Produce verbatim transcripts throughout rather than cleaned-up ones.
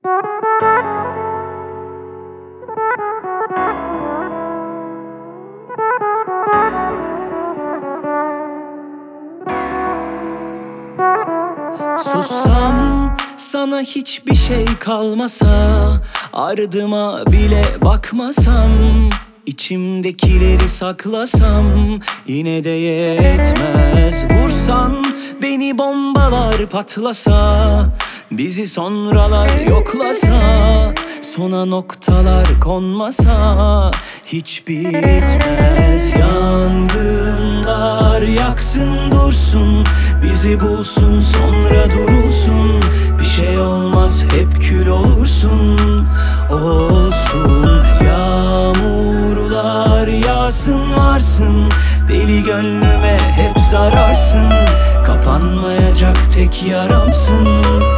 Sussam sana hiçbir şey kalmasa, ardıma bile bakmasam, İçimdekileri saklasam yine de yetmez. Vursan beni bombalar patlasa, bizi sonralar yoklasa, sona noktalar konmasa hiç bitmez. Yangınlar yaksın dursun, bizi bulsun sonra durulsun. Bir şey olmaz hep kül olursun, olsun. Yağmurlar yağsın varsın, deli gönlüme hep zararsın. Kapanmayacak tek yaramsın.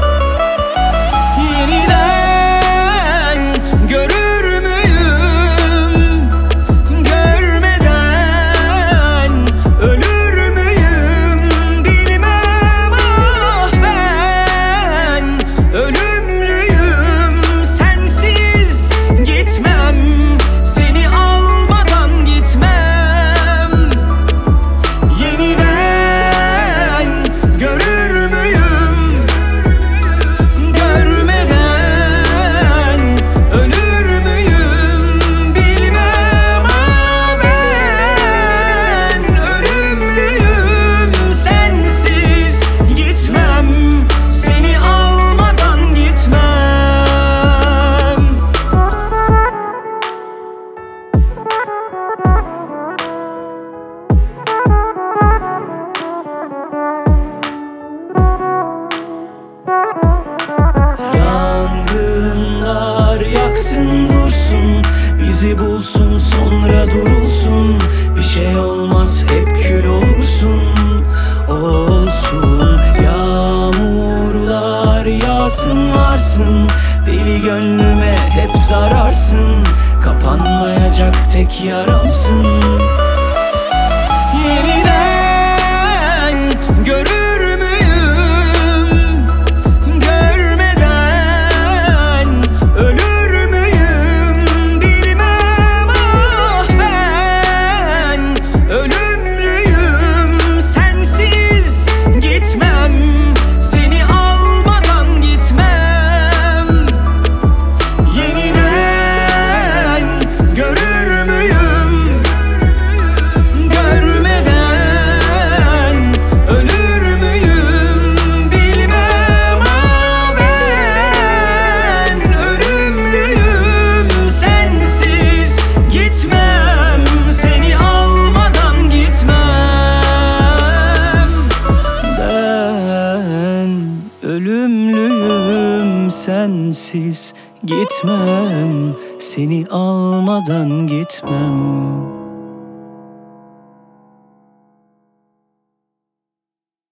Yeniden görür müyüm? Görmeden ölür müyüm? Bilmem, ah ben ölümlüyüm. Sensiz gitmem, seni almadan gitmem. Yeniden görür müyüm? Görmeden ölür müyüm? Bilmem, ah ben ölümlüyüm. Sensiz gitmem, seni almadan gitmem. Yangınlar yaksın dursun, bizi bulsun sonra durulsun. Bir şey olmaz hep kül olursun, olsun. Yağmurlar yağsın varsın, deli gönlüme hep zararsın. Kapanmayacak tek yaramsın. Yeniden görür müyüm? Görmeden ölür müyüm? Bilmem, ah ben ölümlüyüm. Sensiz gitmem, seni almadan gitmem. Yeniden görür müyüm? Görmeden ölür müyüm? Bilmem, ah ben ölümlüyüm. Sensiz gitmem, seni almadan gitmem. Ben ölümlüyüm, sensiz gitmem, seni almadan gitmem.